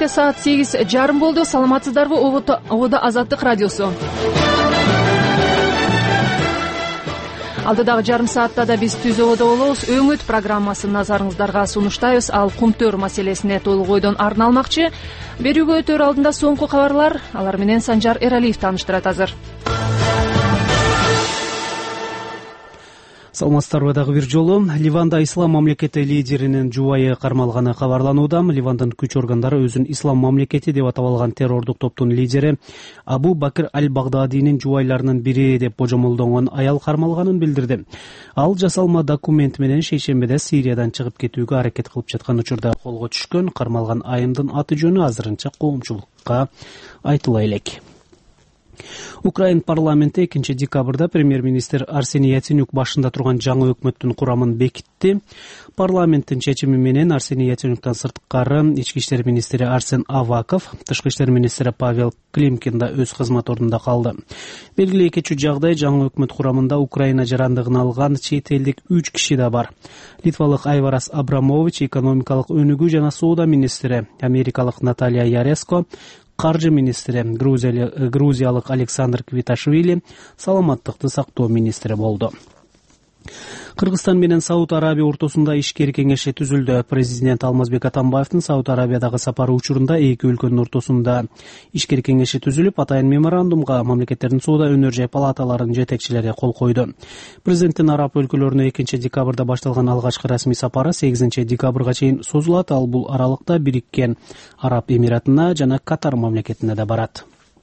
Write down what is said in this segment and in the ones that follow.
Кечке саат 8:30 болду. Саламатсыздарбы? Ободо Азаттык радиосу. Алдыдагы жарым саатта да биз Түз ободо болобуз. Өңүт программасын назарыңыздарга сунуштайбыз. Ал кумтөр маселесине толук ойдон арналмакчы. Берүүгө өтөр алдында соңку кабарлар. Алар менен Санжар Эралиев тааныштырат азыр. Саламатсыздарбы дагы бир жолу. Ливанда ислам мамлекети лидеринин жубайы кармалганы кабарланууда. Ливандын күч органдары өзүн ислам мамлекети деп атап алган террордук топтун лидери Абу Бакр аль-Багдадинин жубайларынын бири деп божомолдонгон аял кармалганын билдирди. Ал жасалма документ менен шейшембиде Сириядан чыгып кетүүгө аракет кылып жаткан учурда колго түшкөн. Кармалган айымдын аты жөнү азырынча коомчулукка айтыла элек. Украин парламенти 2 декабрда премьер-министр Арсений Яценюк башында турган жаңы өкмөттүн курамын бекитти. Парламенттин чечими менен Арсений Яценюктан сырткары ички иштер министри Арсен Аваков, тышкы иштер министри Павел Климкин да өз кызмат ордунда калды. Белгилүү экинчи жагдай, жаңы өкмөт курамында Украина жарандыгын алган чет элдик 3 киши да бар. Литвалык Айварас Абрамович, экономикалык өнүгүү жана соода министри, америкалык Наталья Яреско, каржы министри, грузиялык Александр Квиташвили, саламаттыкты сактоо министри болду. Кыргызстан менен Сауд Арабия ортосунда ишкер кеңеши түзүлдү. Президент Алмазбек Атамбаевдин Сауд Арабиядагы сапары учурунда эки өлкөнүн ортосунда ишкер кеңеши түзүлүп, атайын меморандумга мамлекеттердин соода өнөр жай палаталарынын жетекчилери кол койду. Президенттин араб өлкөлөрүнө 2 декабрда башталган алгачкы расмий сапары 8 декабрга чейин созулат. Ал бул аралыкта Бириккен Араб Эмиратына жана Катар мамлекетине да барат.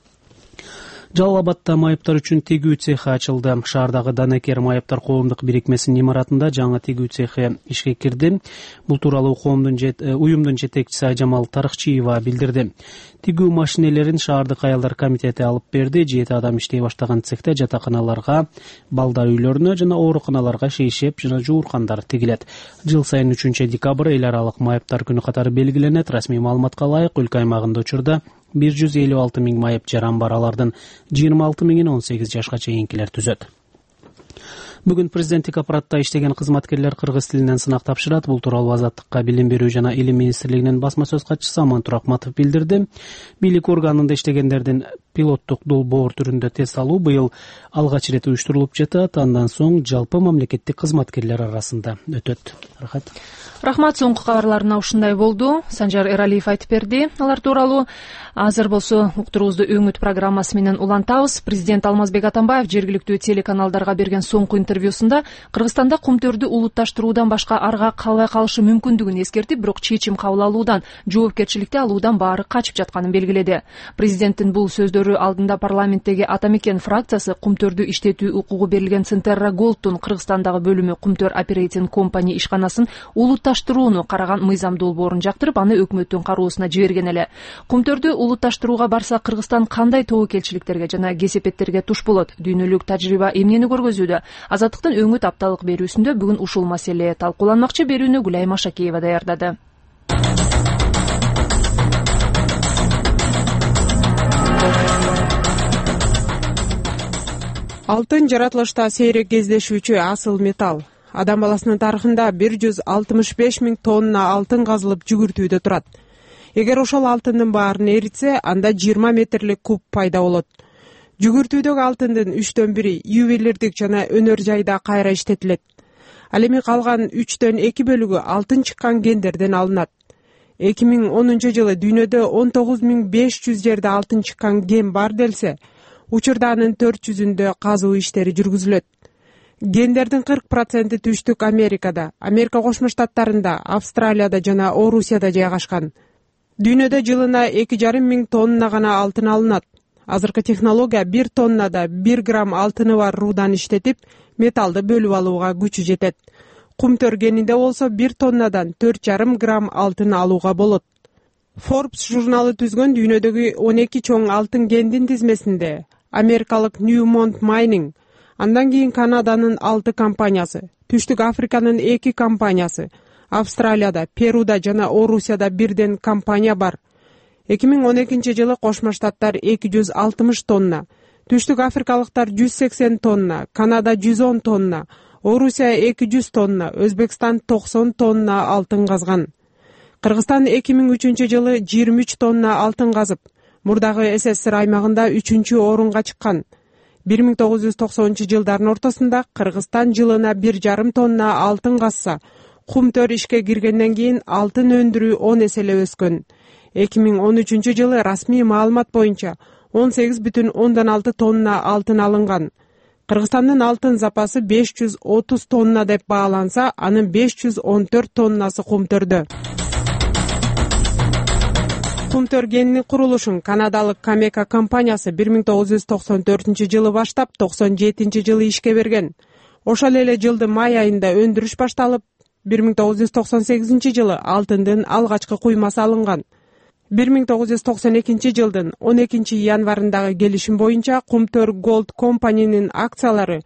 Жалал Абадта майыптар үчүн тегүү цехи ачылды. Шаардагы Данекер майыптар коомдук бирикмесинин имаратында жаңы тегүү цехи ишке кирди. Бул тууралуу уюмдун жетекчиси Айжамал Тарыкчиева билдирди. Тегүү машинелерин шаардык аялдар комитети алып берди. 7 адам иштей баштаган цехте жатаканаларга, балдар үйлөрүнө жана ооруканаларга шейшеп жана жууркандар тигилет. Жыл сайын 3 декабрь эл аралык майыптар күнү катары белгиленет. Расмий маалыматка ылайык, өлкө аймагында учурда 156 миң майып жаран бар. Алардын 26 миңин 18 жашка чейинкилер түзөт. Бүгүн президенттик аппаратта иштеген кызматкерлер кыргыз тилинен сынак тапшырат. Бул тууралуу Азаттыкка билим берүү жана илим министрлигинин басма сөз катчысы Амантур Акматов билдирди. Бийлик органында иштегендердин пилоттук долбоор түрүндө тест алуу быйыл алгач ирет уюштурулуп жатат. Андан соң жалпы мамлекеттик кызматкерлер арасында өтөт. Рахмат, соңку кабарларына ушундай болду. Санжар Эралиев айтып берди. Алар тууралуу азыр болсо уктуруубузду Өңүт программасы менен улантабыз. Президент Алмазбек Атамбаев жергиликтүү телеканалдарга берген соңку интервьюсунда Кыргызстанда кумтөрдү улутташтыруудан башка арга калбай калышы мүмкүндүгүн эскертип, бирок чечим кабыл алуудан, жоопкерчиликти алуудан баары качып жатканын белгиледи. Президенттин бул сөздөрү алдында парламенттеги Атамекен фракциясы кумтөрдү иштетүү укугу берилген Центерра Голдтун Кыргызстандагы бөлүмү Кумтөр Оперейтинг Компани ишканасын улутташтырууну караган мыйзам долбоорун жактырып, аны өкмөттүн кароосуна жиберген эле. Кумтөрдү улутташтырууга барса Кыргызстан кандай тобокелчиликтерге жана кесепеттерге туш болот? Дүйнөлүк тажрыйба эмнени көргөзүүдө? Азаттыктын Өңүт апталык берүүсүндө бүгүн ушул маселе талкууланмакчы. Берүүнү Гүлай Машакеева даярдады. Алтын жаратылышта сейрек кездешүүчү асыл металл. Адам баласынын тарыхында 165 миң тонна алтын казылып жүгүртүүдө турат. Эгер ошол алтындын баарын эритсе, анда 20 метрлик куб пайда болот. Жүгүртүүдөгү алтындын 3/1 ювелирдик жана өнөр жайда кайра иштетилет. Ал эми калган 3/2 бөлүгү алтын чыккан кендерден алынат. 2010 жылы дүйнөдө 19.500 жерде алтын чыккан кен бар делсе, учурда анын 400-үндө казуу иштери жүргүзүлөт. Гендердин 40% Түштүк Америкада, Америка Кошмо Штаттарында, Австралияда жана Орусияда жайгашкан. Дүйнөдө жылына 2,5 миң тонна гана алтын алынат. Азыркы технология 1 тоннада 1 грамм алтыны бар рудан иштетип, металлды бөлүп алууга күчү жетет. Кумтөр кенинде болсо 1 тоннадан 4,5 грамм алтын алууга болот. Forbes журналы түзгөн дүйнөдөгү 12 чоң алтын кендин тизмесинде америкалык Newmont Mining, андан кийин Канаданын 6 компаниясы, Түштүк Африканын 2 компаниясы, Австралияда, Перуда жана Орусияда бирден компания бар. 2012 жылы Кошмо Штаттар 260 тонна, Түштүк Африкалыктар 180 тонна, Канада 110 тонна, Орусия 200 тонна, Өзбекстан 90 тонна алтын казган. Кыргызстан 2003-жылы 23 тонна алтын казып, мурдагы СССР аймагында 3-чү орунга чыккан. 1990-жылдардын ортосунда Кыргызстан жылына 1,5 тонна алтын казса, Кумтөр ишке киргенден кийин алтын өндүрүү 10 эселеп өскөн. 2013-жылы расмий маалымат боюнча 18,6 тонна алтын алынган. Кыргызстандын алтын запасы 530 тонна деп бааланса, анын 514 тоннасы Кумтөрдө. Кумтөр кенинин курулушун канадалык Камека компаниясы 1994-жылы баштап 97-жылы ишке берген. Ошол эле жылдын май айында өндүрүш башталып, 1998-жылы алтындын алгачкы куймасы алынган. 1992-жылдын 12-январындагы келишим боюнча Кумтөр Gold компанинин акциялары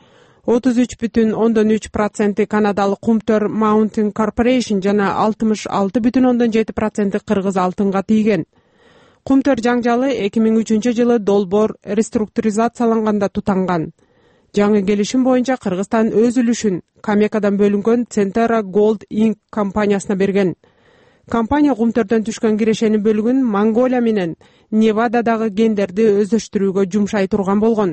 33,3% канадалык Кумтөр Mountain Corporation жана 66,7% кыргыз алтынга тийген. Кумтөр жаңжалы 2003-жылы долбоор реструктуризацияланганда тутанган. Жаңы келишим боюнча Кыргызстан өз үлүшүн Камекадан бөлүнгөн Centera Gold Inc. компаниясына берген. Компания Кумтөрдөн түшкөн кирешенин бөлүгүн Монголия менен Невададагы кендерди өздөштүрүүгө жумшай турган болгон.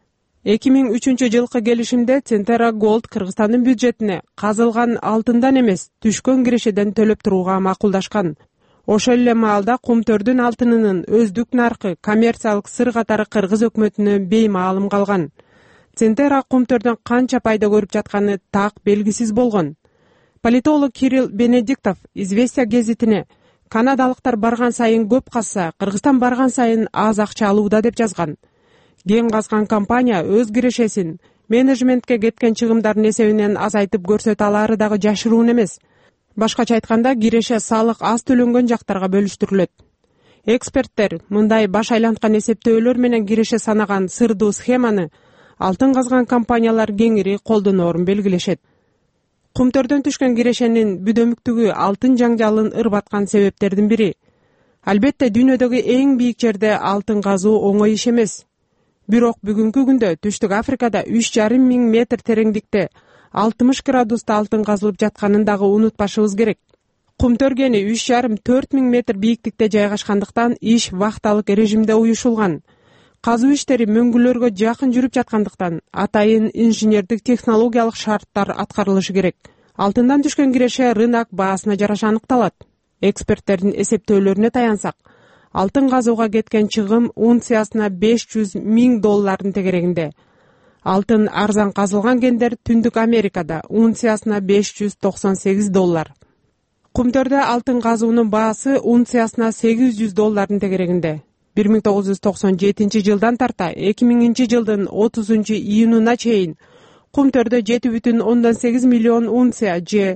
2003-жылкы келишимде Centera Gold Кыргызстандын бюджетине казылган алтындан эмес, түшкөн кирешеден төлөп турууга макулдашкан. Ошол эле маалда Кумтөрдүн алтынынын өздүк наркы коммерциялык сыр катары кыргыз өкмөтүнө беймаалым калган. Centera Кумтөрдөн канча пайда көрүп жатканы так белгисиз болгон. Политолог Кирилл Бенедиктов Известия гезитине канадалыктар барган сайын көп казса, Кыргызстан барган сайын аз акча алууда деп жазган. Кен казган компания өз кирешесин менеджментке кеткен чыгымдардын эсебинен азайтып көрсөтө алары дагы жашыруун эмес. Башкача айтканда, киреше салык аз төлөнгөн жактарга бөлүштүрүлөт. Эксперттер мындай баш айланткан эсептөөлөр менен киреше санаган сырдуу схеманы алтын казган компаниялар кеңири колдоноорун белгилешет. Кумтөрдөн түшкөн кирешенин бүдөмүктүгү алтын жаңжалын ырбаткан себептердин бири. Албетте дүйнөдөгү эң бийик жерде алтын казуу оңой иш эмес. Бирок бүгүнкү күндө Түштүк Африкада 3,5 миң метр тереңдикте 60 градуста алтын казылып жатканын дагы унутпашыбыз керек. Кумтөр кени 3,5-4 миң метр бийиктикте жайгашкандыктан иш вахталык режимде уюшулган. Казуу иштери мөңгүлөргө жакын жүрүп жаткандыктан атайын инженердик технологиялык шарттар аткарылышы керек. Алтындан түшкөн киреше рынок баасына жараша аныкталат. Эксперттердин эсептөөлөрүнө таянсак, алтын казууга кеткен чыгым унциясына $500,000 тегерегинде. Алтын арзан казылган кендер Түндүк Америкада унциясына $598. Кумтөрдө алтын казуунун баасы унциясына $800 тегерегинде. 1997-жылдан тарта 2000-жылдын 30-июнуна чейин Кумтөрдө 7,8 миллион унция же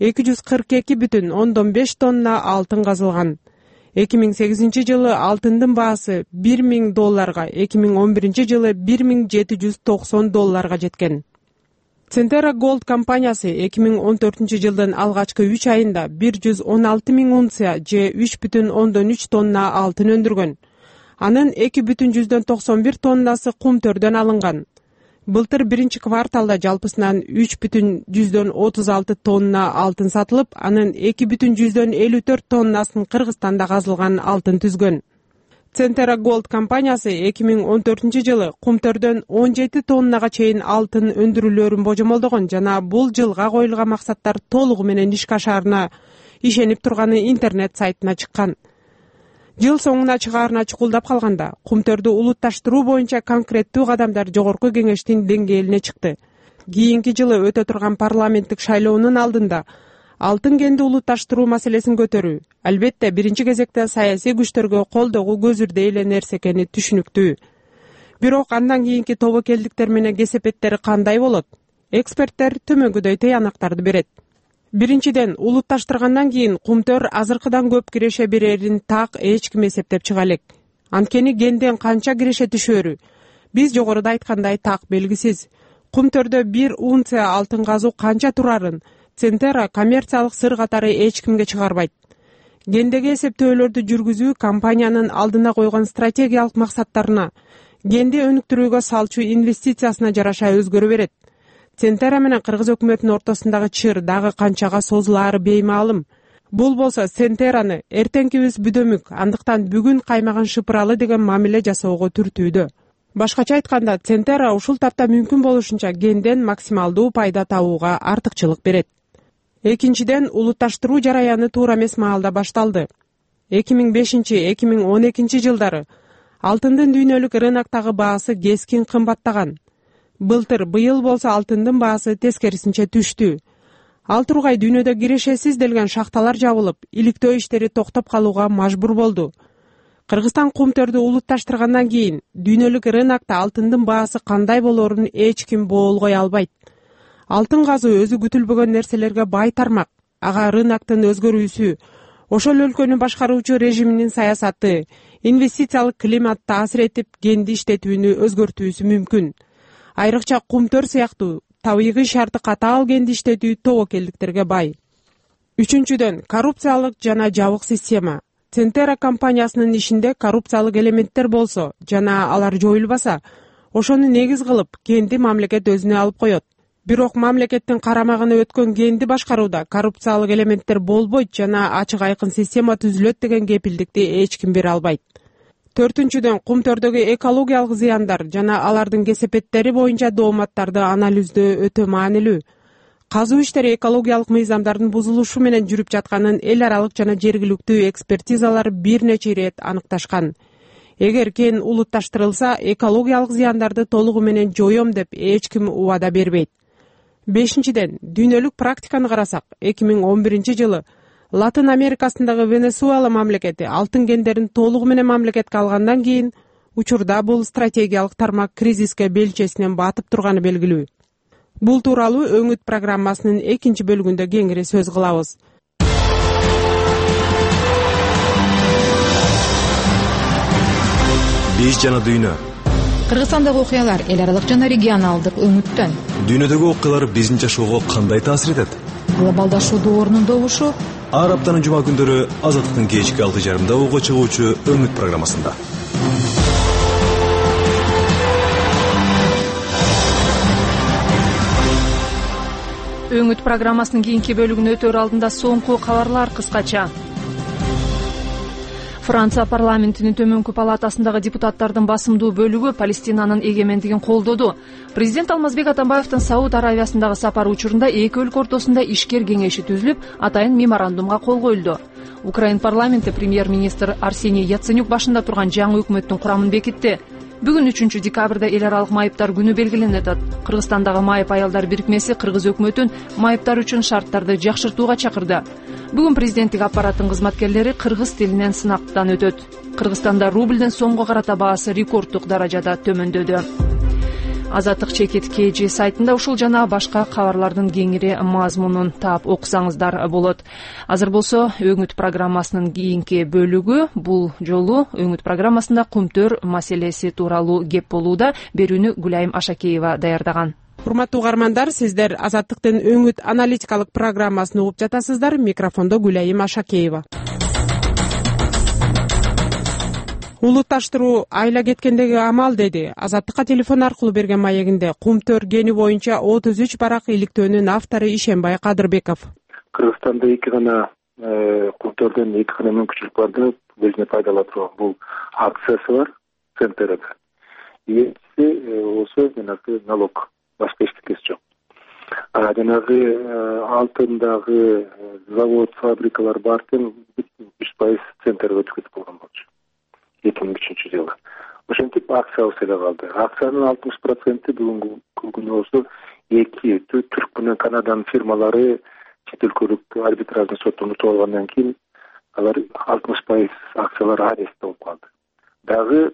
242,5 тонна алтын казылган. 2008-жылы алтындын баасы $1,000, 2011-жылы $1,790 жеткен. Centera Gold компаниясы 2014-жылдын алгачкы 3 айында 116 миң унция же 3,3 тонна алтын өндүргөн. Анын 2,91 тоннасы Кумтөрдөн алынган. Былтыр биринчи кварталда жалпысынан 3,36 тонна алтын сатылып, анын 2,54 тоннасын Кыргызстанда казылган алтын түзгөн. Centera Gold компаниясы 2014-жылы Кумтөрдөн 17 тоннага чейин алтын өндүрүлөрүн божомолдогон жана бул жылга коюлган максаттар толугу менен ишке ашаарына ишенип турганы интернет сайтына чыккан. Жыл соңуна чыгаарына чукулдап калганда, Кумтөрдү улутташтыруу боюнча конкреттүү кадамдар жогорку кеңештин деңгээлине чыкты. Кийинки жылы өтө турган парламенттик шайлоонун алдында алтын кенди улутташтыруу маселесин көтөрүү, албетте биринчи кезекте саясий күчтөргө колдогуу көзүрдөй эле нерсе экени түшүнүктүү. Бирок андан кийинки тобокелдиктер менен кесепеттери кандай болот? Эксперттер төмөнгүдөй тыянактарды берет. Биринчиден, улутташтыргандан кийин Кумтөр азыркыдан көп киреше берерин так эч ким эсептеп чыга элек. Анткени кенден канча киреше түшөрү биз жогоруда айткандай так белгисиз. Кумтөрдө 1 унция алтын казуу канча турарын Centera коммерциялык сыр катары эч кимге чыгарбайт. Кендеги эсептөөлөрдү жүргүзүү компаниянын алдына койгон стратегиялык максаттарына, кенди өнүктүрүүгө салчу инвестициясына жараша өзгөрө берет. Centera менен Кыргыз өкмөтүнүн ортосундагы чыр дагы канчага созулаары беймаалым. Бул болсо Центераны эртеңкибиз бүдөмүк, андыктан бүгүн каймаган шыпыралы деген мамиле жасоого түртүүдө. Башкача айтканда, Центера ушул тапта мүмкүн болушунча генден максималдуу пайда табууга артыкчылык берет. Экинчиден, улутташтыруу жараяны туура эмес маалда башталды. 2005-2012 жылдары алтындын дүйнөлүк рыноктогу баасы кескин кымбаттаган. Быйыл болсо алтындын баасы тескерисинче түштү. Ал тургай дүйнөдө кирешеси изделген шахталар жабылып, иликтөө иштери токтоп калууга мажбур болду. Кыргызстан кумтөрдү улутташтыргандан кийин дүйнөлүк рынокто алтындын баасы кандай болорун эч ким боолгой албайт. Алтын казуу өзү күтүлбөгөн нерселерге бай тармак. Ага рыноктун өзгөрүүсү, ошол өлкөнүн башкаруучу режиминин саясаты, инвестициялык климат таасир этип, генди иштетүүнү өзгөртүүсү мүмкүн. Айрыкча кумтөр сыяктуу табигый шарты катаал генди иштетүү тобокелдиктерге бай. Үчүнчүдөн, коррупциялык жана жабык система. Центера компаниясынын ишинде коррупциялык элементтер болсо жана алар жоюлбаса, ошону негиз кылып генди мамлекет өзүнө алып коет. Бирок мамлекеттин карамагына өткөн генди башкарууда коррупциялык элементтер болбойт жана ачык айкын система түзүлөт деген кепилдикти эч ким бере албайт. Төртүнчүдөн, кумтөрдөгү экологиялык зыяндар жана алардын кесепеттери боюнча дооматтарды анализдөө өтө маанилүү. Казуу иштери экологиялык мыйзамдардын бузулушу менен жүрүп жатканын эл аралык жана жергиликтүү экспертизалар бир нече ирет аныкташкан. Эгер кен улутташтырылса, экологиялык зыяндарды толугу менен жоём деп эч ким убада бербейт. Бешинчиден, дүйнөлүк практиканы карасак, 2011 жылы Латын Америкасындагы Венесуэла мамлекети алтын гендерин толугу менен мамлекетке алгандан кийин учурда бул стратегиялык тармак кризиске белчесинен батып турганы белгилүү. Бул тууралуу өңүт программасынын экинчи бөлүгүндө кеңири сөз кылабыз. Биз жана дүйнө. Кыргызстандагы окуялар эл аралык жана регионалдык өңүттөн. Дүйнөдөгү окуялар биздин жашоого кандай таасир этет? Глобалдашуу доорунун добушу. Ар аптанын жума күндөрү Азаттыктын кечки 6:30 угуга чыгуучу өңүт программасында. Өңүт программасынын кийинки бөлүгүнө өтөр алдында соңку кабарлар кыскача. Франция парламентинин төмөнкү палатасындагы депутаттардын басымдуу бөлүгү Палестинанын эгемендигин колдоду. Президент Алмазбек Атамбаевдин Сауд Аравиясындагы сапары учурунда эки өлкө ортосунда ишкер кеңеши түзүлүп, атайын меморандумга кол коюлду. Украин парламенти премьер-министр Арсений Яценюк башында турган жаңы өкмөттүн курамын бекитти. Бүгүн 3 декабрда эл аралык майыптар күнү белгиленип атат. Кыргызстандагы майып аялдар бирикмеси кыргыз өкмөтүн майыптар үчүн шарттарды жакшыртууга чакырды. Бүгүн президенттик аппараттын кызматкерлери кыргыз тилинен сынактан өтөт. Кыргызстанда рублдун сомго карата баасы рекорддук даражада төмөндөдү. Азаттык чекит KG сайтында ушул жана башка кабарлардын кеңири мазмунун таап окусаңыздар болот. Азыр болсо өңүт программасынын кийинки бөлүгү, бул жолу өңүт программасында кумтөр маселеси тууралуу кеп болууда. Берүүнү Гүлайым Ашакеева даярдаган. Урматтуу угармандар, сиздер Азаттыктын өңүт аналитикалык программасын угуп жатасыздар. Микрофондо Гүлайым Ашакеева. Улутташтыруу айла кеткендеги амал, деди Азаттыкка телефон аркылуу берген маегинде кумтөр гени боюнча 33 барак иликтөөнүн автору Ишенбай Кадырбеков. Кыргызстанда эки гана кумтөрдөн эки гана мүмкүнчүлүк бар да өзүнө пайдалана турган бул акциясы бар Центерада. Экинчиси болсо жанагы налог, башка эчтекеси жок. Жанагы алтындагы завод, фабрикалар баардыгын 100% Центерге өткөзүп болгон болчу. 2003 жылы. Ошентип акциябыз эле калды. Акциянын 60% бүгүнкү күнү болсо эки Түрк менен Канаданын фирмалары чет өлкөлүк арбитражный сотто утуп алгандан кийин алар 60% акциялар арестте болуп калды. Дагы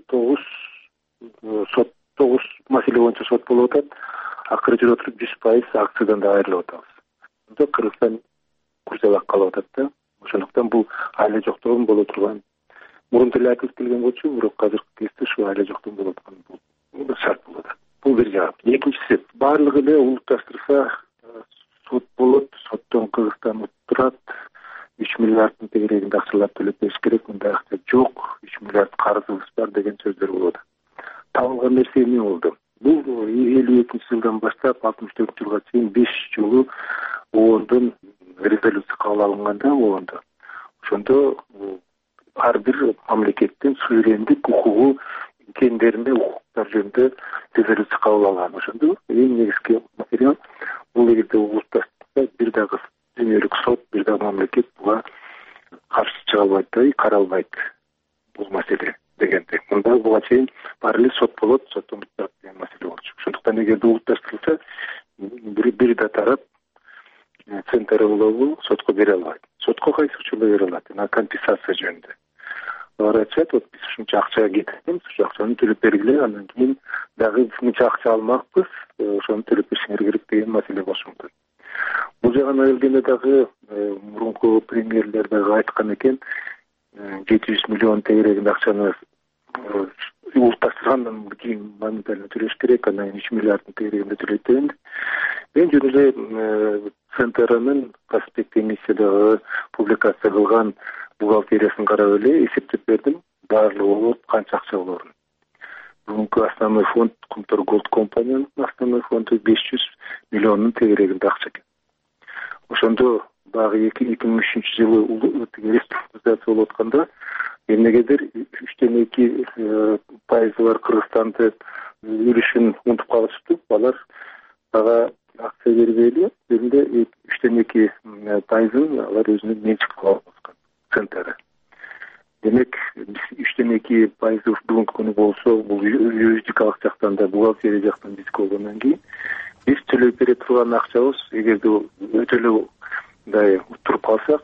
9 маселе боюнча сот болуп атат. Акыры жүрүп туруп 100% акциядан да айрылып атабыз. Мында Кыргызстан курсалак калып атат да. Ошондуктан бул айла жоктогун боло турган. Мурун деле айтылып келген болчу, бирок азыркы кезде ушу айла жоктун болуп аткан бул шарт болот. Бул бир жагы. Экинчиси, баардыгы эле улутташтырса сот болот, соттон Кыргызстан турат, 3 миллиарддын тегерегинде акчалар төлөп бериш керек, мындай акча жок, 3 миллиард карызыбыз бар деген сөздөр болот. Табылган нерсе эмне болду? Бул 52 жылдан баштап 64 жылга чейин 5 жолу ООНдун резолюция кабыл алынганда оондо ошондо ар бир мамлекеттин суверендик укугу кендерине укуктар жөнүндө резолюция кабыл алган. Ошондо эң негизги материал бул эгерде улутташтырса бир дагы дүйнөлүк сот, бир дагы мамлекет буга каршы чыга албайт да, каралбайт бул маселе дегенде. Мында буга чейин баары эле сот болот, соттон турат деген маселе болчу. Ошондуктан эгерде улутташтырылса бир да тарап центр улабы сотко бере албайт. Сотко кайсы учурда бере алат? Компенсация жөнүндө. Алар айтышат, вот биз ушунча акча кетирдик, ушул акчаны төлөп бергиле, андан кийин дагы ушунча акча алмакпыз, ошону төлөп беришиңер керек деген маселе болушу мүмкүн. Бул жагына келгенде дагы мурунку премьерлер дагы айткан экен, 700 миллион тегерегинде акчаны улутташтыргандан кийин моментально төлөш керек, андан кийин 3 миллиарддын тегерегинде төлөйт деген. Мен жөн эле ЦНТРнын проспект эмиссиядагы публикация кылган бухгалтериясын карап эле эсептеп бердим, баардыгы болот канча акча болорун. Бүгүнкү основной фонд Кумтор Голд компаниянын основной фонду 500 миллиондун тегерегинде акча экен. Ошондо дагы 2003-жылы реструктуризация болуп атканда эмнегедир 3,2% бар Кыргызстанды үлүшүн унутуп калышыптыр. Алар ага акция бербейли, биринде 3,2% алар өзүнүн менчик кылып алышкан центр. Демек 3,2% бүгүнкү күнү болсо, бул юридикалык жактан да, бухгалтерия жактан биздики болгондон кийин биз төлөп бере турган акчабыз эгерде өтөлө мындай туруп калсак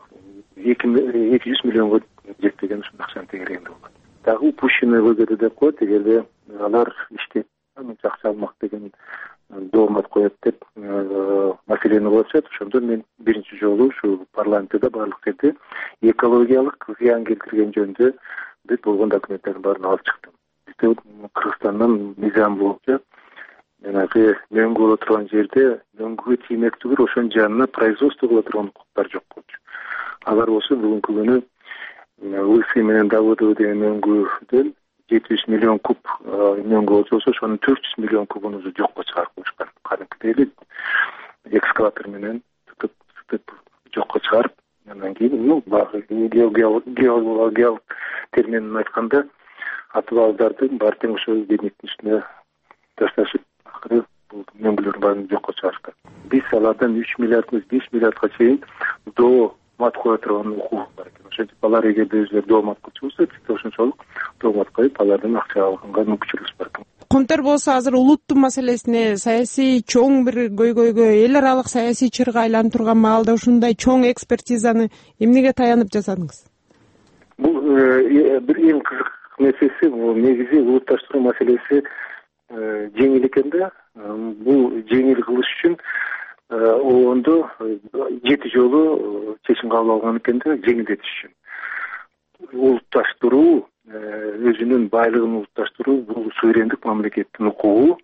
200 миллионго жетпеген ушул акчанын тегерегинде болот. Дагы упущенный выгода деп коет, эгерде алар иштеп мынча акча алмак деген доомат коет деп маселени болушат. Ошондо мен биринчи жолу ушу парламентте баардык жерде экологиялык зыян келтирген жөнүндө бүт болгон документтердин баарын алып чыктым. Бизде Кыргызстандын мыйзамы боюнча жанагы мөңгү боло турган жерде мөңгүгө тиймек түгүл ошонун жанына производство кыла турган укуктар жок болчу. Алар болсо бүгүнкү күнү Лысый менен Давыдово деген мөңгүдөн 700 миллион куб мөңгү болсо, ошонун 400 миллион кубун уже жокко чыгарып коюшкан. Кадимкидей эле экскаватор менен тутуп жокко чыгарып, андан кийин баягы геологиялык термин айтканда атыбалдардын баары тең ошо бедниктин үстүнө ташташып, акыры бул мөңгүлөрдүн баарын жокко чыгарышкан. Биз алардан 3 миллиарддан 5 миллиардга чейин доомат кое турган укук бар экен. Ошентип алар эгерде өзүлөрү доомат кылчу болсо, ошончолук доомат коюп, алардан акча алганга мүмкүнчүлүк бар экен. Кумтор болсо азыр улуттун маселесине саясий чоң бир көйгөйгө, эл аралык саясий чырга айланып турган маалда ушундай чоң экспертизаны эмнеге таянып жасадыңыз? Бул бир эң кызык нерсеси, бул негизи улутташтыруу маселеси жеңил экен да. Бул жеңил кылыш үчүн оондо 7 жолу чечим кабыл алган экен да, жеңилдетиш үчүн. Улутташтыруу, өзүнүн байлыгын улутташтыруу бул суверендик мамлекеттин укугу,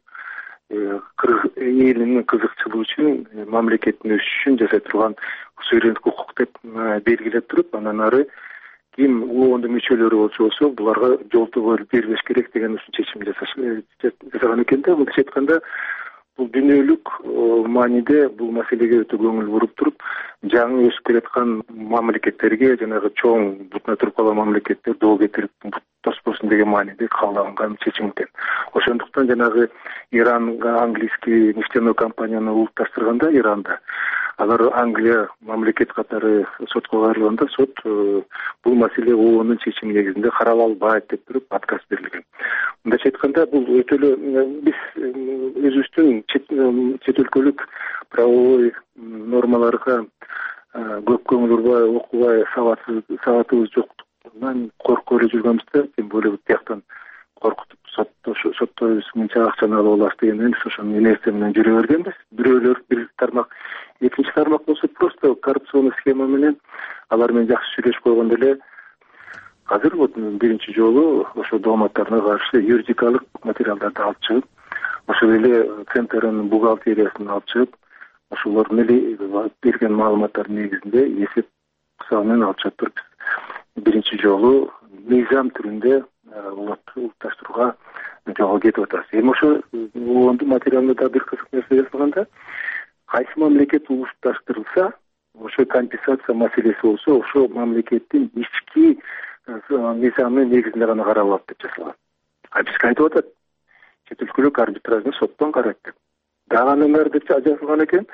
элинин кызыкчылыгы үчүн, мамлекеттин өсүшү үчүн жасай турган суверендик укук деп белгилеп туруп, андан ары ким оондун мүчөлөрү болсо, буларга жолтоо бербеш керек деген чечим жасаган экен да. Мындайча айтканда, бул дүйнөлүк мааниде бул маселеге өтө көңүл буруп туруп, жаңы өсүп келаткан мамлекеттерге, жанагы чоң бутуна туруп калган мамлекеттер доо кетирип тоспосун деген мааниде кабыл алынган чечим экен. Ошондуктан жанагы Иранга английский нефтяной компанияны улутташтырганда Иранда, алар Англия мамлекет катары сотко кайрылганда, сот бул маселе ООНдун чечими негизинде карала албайт деп туруп отказ берилген. Мындайча айтканда, бул өтө эле биз өзүбүздүн чет өлкөлүк правовой нормаларга көп көңүл бурбай, окубай, сабатыбыз жоктугунан коркуп эле жүргөнбүз, тем более тияктан коркутуп соттойбуз, мынча акчаны алып алабыз дегенден биз ошонун энерция менен жүрө бергенбиз. Бирөөлөр бир тармак, экинчи тармак болсо просто коррупционный схема менен алар менен жакшы сүйлөшүп койгондо эле азыр вот биринчи жолу ошо дооматтарына каршы юридикалык материалдарды алып чыгып, ошол эле центрдин бухгалтериясын алып чыгып, ошолордун эле берген маалыматтардын негизинде эсеп кысабы менен алып чыгып туруп биринчи жолу мыйзам түрүндө улутташтырууга жолго кетип атабыз. Эми ошо оондун материалында да бир кызык нерсе жазылганда, кайсы мамлекет улутташтырылса, ошо компенсация маселеси болсо ошо мамлекеттин ички мыйзамы негизинде гана каралат деп жазылган. А бизге айтып атат чет өлкөлүк арбитражный соттон карайт деп. Дагы нөмөр деп жазылган экен.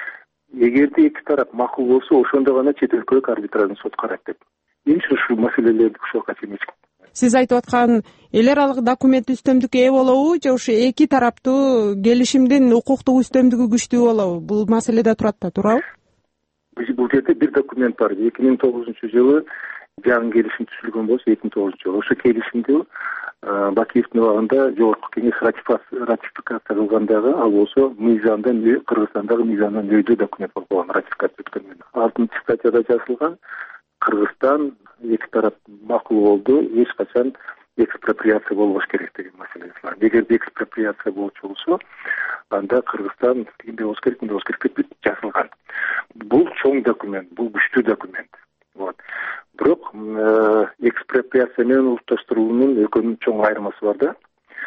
Эгерде эки тарап макул болсо ошондо гана чет өлкөлүк арбитражный сот карайт деп. Эмне ушул маселелерди ушулга чейин эч сиз айтып аткан эл аралык документ үстөмдүккө ээ болобу же ушу эки тараптуу келишимдин укуктук үстөмдүгү күчтүү болобу? Бул маселеде турат да, туурабы? Бул жерде бир документ бар. 2009-жылы жаңы келишим түзүлгөн болсо 2009-жылы. Ошо келишимди Бакиевдин убагында Жогорку Кеңеш ратификация кылгандагы, ал болсо мыйзамдан Кыргызстандагы мыйзамдан өйдө документ болуп калган, ратификация өткөн. 6 статьяда жазылган Кыргызстан эки тарап макул болду, эч качан экспроприация болбош керек деген маселеси бар. Эгер экспроприация болчу болсо, анда Кыргызстан тигиндей болуш керек, мындай болуш керек деп жазылган. Бул чоң документ, бул күчтүү документ. Вот. Бирок экспроприация менен улутташтыруунун экөөнүн чоң айырмасы бар да.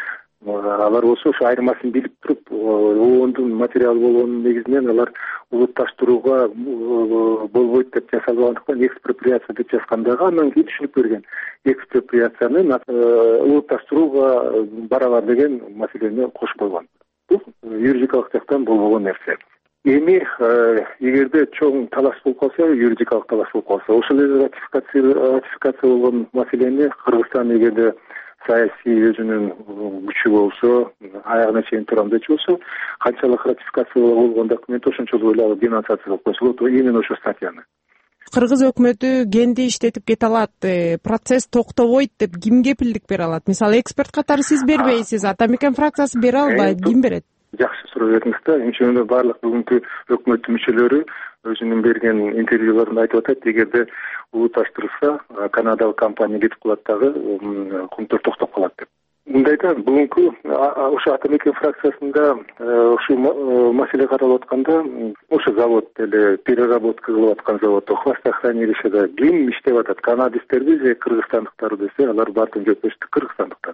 Алар болсо ошо айырмасын билип туруп, оондун материалы болгонун негизинен алар улутташтырууга болбойт деп жасалгандыктан экспроприация деп жазгандагы андан кийин түшүнүп берген. Экспроприацияны улутташтырууга баралар деген маселени кошуп койгон. Бул юридикалык жактан болбогон нерсе. Эми эгерде чоң талаш болуп калса, юридикалык талаш болуп калса, ошол эле ратификация болгон маселени Кыргызстан эгерде саясий өзүнүн күчү болсо, аягына чейин турам дечү болсо, канчалык ратификация болгон документ ошончолук эле денонсация кылып койсо болот, именно ошо статьяны. Кыргыз өкмөтү генди иштетип кете алат, процесс токтобойт деп ким кепилдик бере алат? Мисалы, эксперт катары сиз бербейсиз, Атамекен фракциясы бере албайт, ким берет? Жакшы суроо бердиңиз да. Ошондо баардык бүгүнкү өкмөттүн мүчөлөрү өзүнүн берген интервьюларында айтып атат, эгерде улутташтырылса, Канадалык компания кетип калат дагы, кумтөр токтоп калат деп. Мындай да, бүгүнкү ошо Атамекен фракциясында ушул маселе каралып атканда, ошо завод эле переработка кылып аткан завод, хвостохранилищеде ким иштеп атат? Канадистерби же кыргызстандыктарбы десе, алар баардыгын жооп беришти, кыргызстандыктар.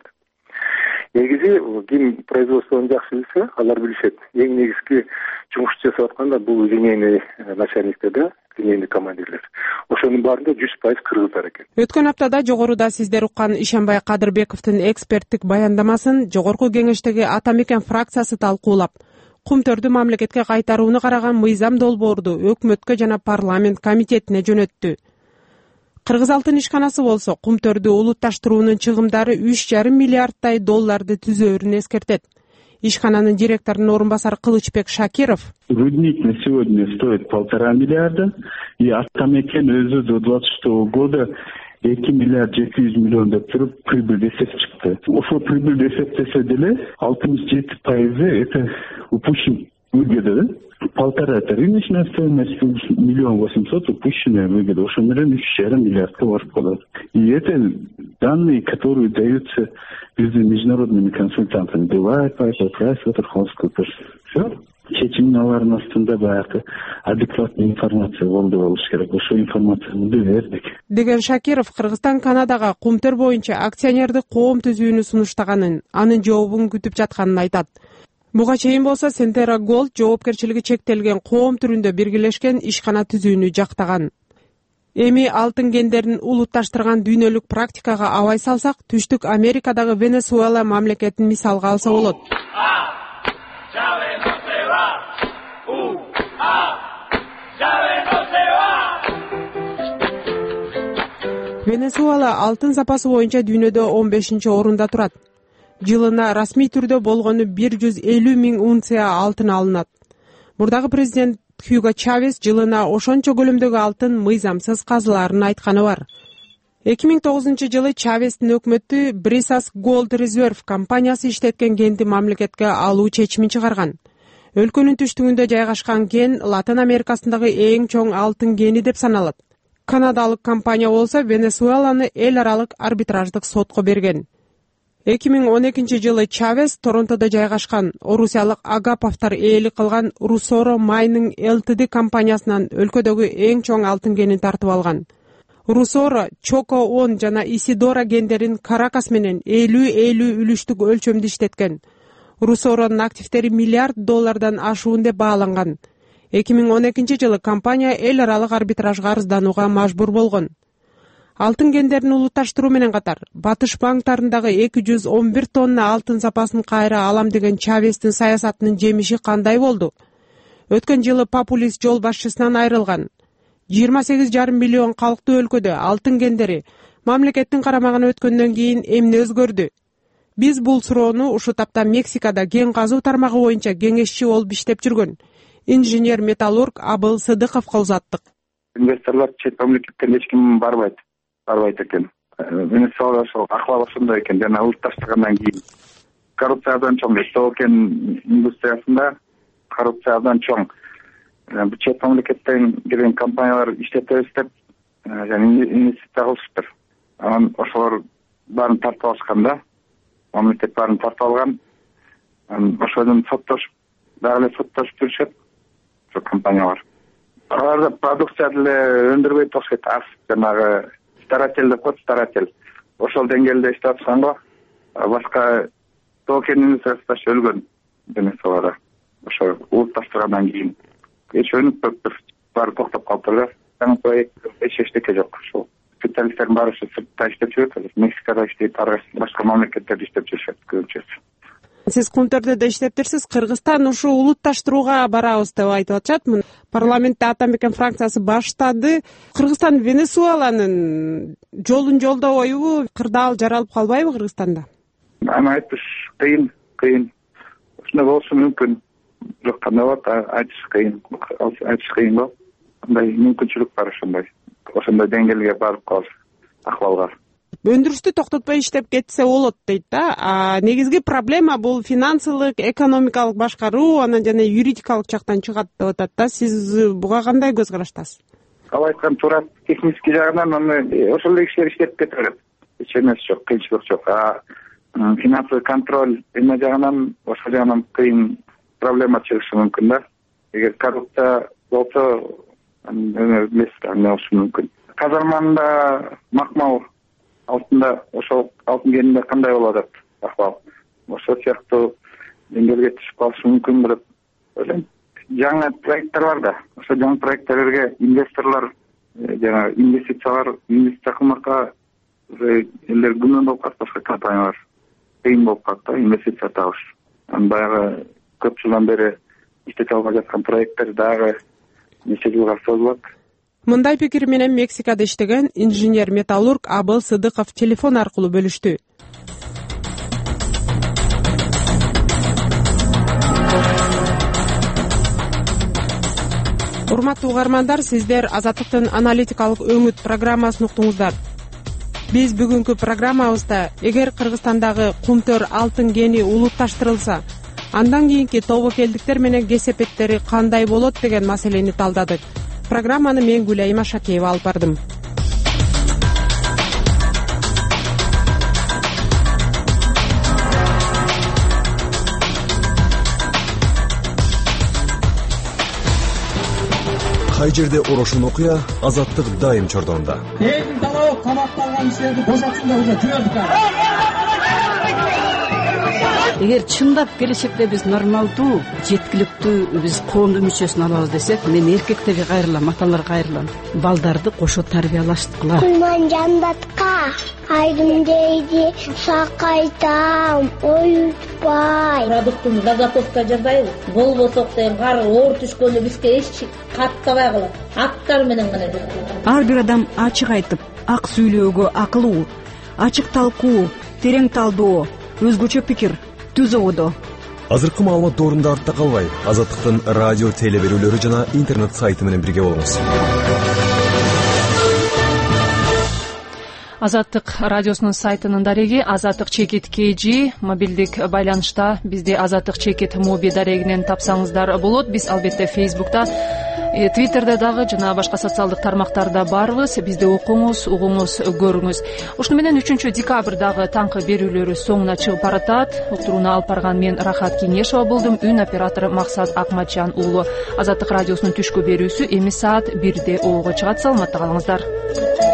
Негизи ким производствону жакшы билсе, алар билишет. Эң негизги жумуш жасап атканда бул линейный начальниктер да, линейный командирлер. Ошонун баарында 100% кыргыздар экен. Өткөн аптада жогоруда сиздер уккан Ишенбай Кадырбековдун эксперттик баяндамасын Жогорку Кеңештеги Атамекен фракциясы талкуулап, кумтөрдү мамлекетке кайтарууну караган мыйзам долбоорду өкмөткө жана парламент комитетине жөнөттү. Кыргыз алтын ишканасы болсо кумтөрдү улутташтыруунун чыгымдары 3,5 миллиарддай долларды түзөөрүн эскертет. Ишкананын директорунун орун басары Кылычбек Шакиров: рудник на сегодня стоит 1,5 миллиарда, и Атамекен өзү до 26 года 2 миллиард 200 миллион деп туруп прибыль эсеп чыкты. Ошол прибыль эсептесе деле 67% это упущен выгода, да? 1,5 это рыночная стоимость, 1 800 000 упущенная выгода. Ошо менен 3,5 миллиардка барып калат. И это данные, которые даются биздин международными консультантами. Deloitte, PricewaterhouseCoopers. Все. Чечимдин алардын астында баягы адекватный информация болуш керек. Ошол информацияны бердик. Деген Шакиров Кыргызстан Канадага кумтөр боюнча акционердик коом түзүүнү сунуштаганын, анын жообун күтүп жатканын айтат. Буга чейин болсо Сентера Голд жоопкерчилиги чектелген коом түрүндө биргелешкен ишкана түзүүнү жактаган. Эми алтын кендерин улутташтырган дүйнөлүк практикага абай салсак, Түштүк Америкадагы Венесуэла мамлекетин мисалга алса болот. Венесуэла алтын запасы боюнча дүйнөдө 15-орунда турат. Жылына расмий түрдө болгону 150 000 унция алтын алынат. Мурдагы президент Хьюго Чавес жылына ошончо көлөмдөгү алтын мыйзамсыз казыларын айтканы бар. 2009-жылы Чавестин өкмөтү Brisas Gold Reserve компаниясы иштеткен кенди мамлекетке алуу чечимин чыгарган. Өлкөнүн түштүгүндө жайгашкан кен Латын Америкасындагы эң чоң алтын кени деп саналат. Канадалык компания болсо Венесуэланы эл аралык арбитраждык сотко берген. 2012-жылы Чавес Торонтодо жайгашкан орусиялык Агаповтар ээлик кылган Русоро Майнинг Ltd компаниясынан өлкөдөгү эң чоң алтын кенин тартып алган. Русоро, Чоко-Он жана Исидора кендерин Каракас менен 50-50 үлүштүк өлчөмдө иштеткен. Русоронун активдери $1 миллиард ашуун деп бааланган. 2012-жылы компания эл аралык арбитражга арызданууга мажбур болгон. Алтын кендерин улутташтыруу менен катар батыш банктарындагы 211 тонна алтын запасын кайра алам деген Чавестин саясатынын жемиши кандай болду? Өткөн жылы популист жол башчысынан айрылган 28,5 миллион калктуу өлкөдө алтын кендери мамлекеттин карамагына өткөндөн кийин эмне өзгөрдү? Биз бул суроону ушу тапта Мексикада кен казуу тармагы боюнча кеңешчи болуп иштеп жүргөн инженер-металлург Абыл Сыдыковго узаттык. Инвесторлор чет мамлекеттерге эч ким барбайт экен. Венесуэла ошол акыбал ошондой экен. Жана улутташтыргандан кийин коррупция абдан чоң. Кен индустриясында коррупция абдан чоң. Бул чет мамлекеттен келген компаниялар иштетебиз деп жана инвестиция кылышыптыр. Анан ошолор баарын тартып алышканда, мамлекет баарын тартып алган. Ошодон соттошуп, дагы эле соттошуп жүрүшөт ошо компаниялар. Аларда продукция деле өндүрбөй турушат. Аз жанагы старатель деп коет, старатель. Ошол деңгээлде иштеп атканга башка токен индустриясы өлгөн Венесуэлада. Ошо улутташтыргандан кийин эч өнүкпөптүр. Баары токтоп калыптыр да. Жаңы проект эчтеке жок. Ошол специалисттер баары сыртта иштеп жүрөт. Мексикада иштейт, башка мамлекеттерде иштеп жүрүшөт көбүнчөсү. Сиз Кумтөрдө иштептирсиз. Кыргызстан ушу улутташтырууга барабыз деп айтып атышат. Парламентте Атамекен фракциясы баштады. Кыргызстан Венесуэланын жолун жолдобойбу? Кырдаал жаралып калбайбы Кыргызстанда? Аны айтыш кыйын. Ушундай болушу мүмкүн. Бирок кандай болот, айтыш кыйын го. Андай мүмкүнчүлүк бар ошондой деңгээлге барып калыш акыбалга. Өндүрүштү токтотпой иштеп кетсе болот дейт да. Негизги проблема бул финансылык, экономикалык башкаруу, анан жана юридикалык жактан чыгат деп атат да. Сиз буга кандай көз караштасыз? Ал айткан туура, технический жагынан аны ошол эле кишилер иштеп кете берет. Эч эмеси жок, кыйынчылык жок. Финансовый контроль эме жагынан, ошол жагынан кыйын проблема чыгышы мүмкүн да. Эгер коррупция болсо, билесиз, эмне болушу мүмкүн. Казарманда макмал алтында, ошол алтын кенинде кандай болот деп акыбал. Ошол сыяктуу деңгээлге түшүп калышы мүмкүн деп ойлойм. Жаңы проекттер бар да. Ошол жаңы проекттерге инвесторлор жана инвестиция кылмакка элдер күмөн болуп калат, башка компаниялар кыйын болуп калат да инвестиция табыш. Баягы көп жылдан бери иштете албай жаткан проекттер дагы нече жылга созулат. Мындай пикир менен Мексикада иштеген инженер-металлург Абыл Сыдыков телефон аркылуу бөлүштү. Урматтуу угармандар, сиздер Азаттыктын аналитикалык өңүт программасын уктуңуздар. Биз бүгүнкү программабызда эгер Кыргызстандагы Кумтөр алтын кени улутташтырылса, андан кийинки тобокелдиктер менен кесепеттери кандай болот деген маселени талдадык. Программаны мен Гүлайым Ашакеева алып бардым. Кай жерде орошун окуя, Азаттык дайым чордонунда. Элдин талабы камакталган кишилерди бошотсун деп уже жүрөдүк. Эгер чындап келечекте биз нормалдуу, жеткиликтүү биз коомдун мүчөсүн алабыз десек, мен эркектерге кайрылам, аталарга кайрылам. Балдарды кошо тарбиялаштыкыла. Кулман жандатка айдым дейди, сакайтам, оютпай. Продуктун заготовка жасайбыз. Болбосок дейм, кар оор түшкөндө бизге эч каттабай калат. Аттар менен гана жүрөт. Ар бир адам ачык айтып, ак сүйлөөгө акылуу, ачык талкуу, терең талдоо, өзгөчө пикир түз ободо. Азыркы маалымат доорунда артта калбай, Азаттыктын радио теле берүүлөрү жана интернет сайты менен бирге болуңуз. Азаттык радиосунун сайтынын дареги Азаттык чекит KG, мобилдик байланышта бизди Азаттык чекит моби дарегинен тапсаңыздар болот. Биз албетте Facebook'та, Twitter'де дагы жана башка социалдык тармактарда барбыз. Бизди окуңуз, угуңуз, көрүңүз. Ушуну менен 3 декабрдагы таңкы берүүлөрү соңуна чыгып баратат. Уктурууну алып барган мен Рахат Кеңешова болдум. Үн оператору Максат Акматжан уулу. Азаттык радиосунун түшкү берүүсү эми саат 1-де ого чыгат. Саламатта калыңыздар.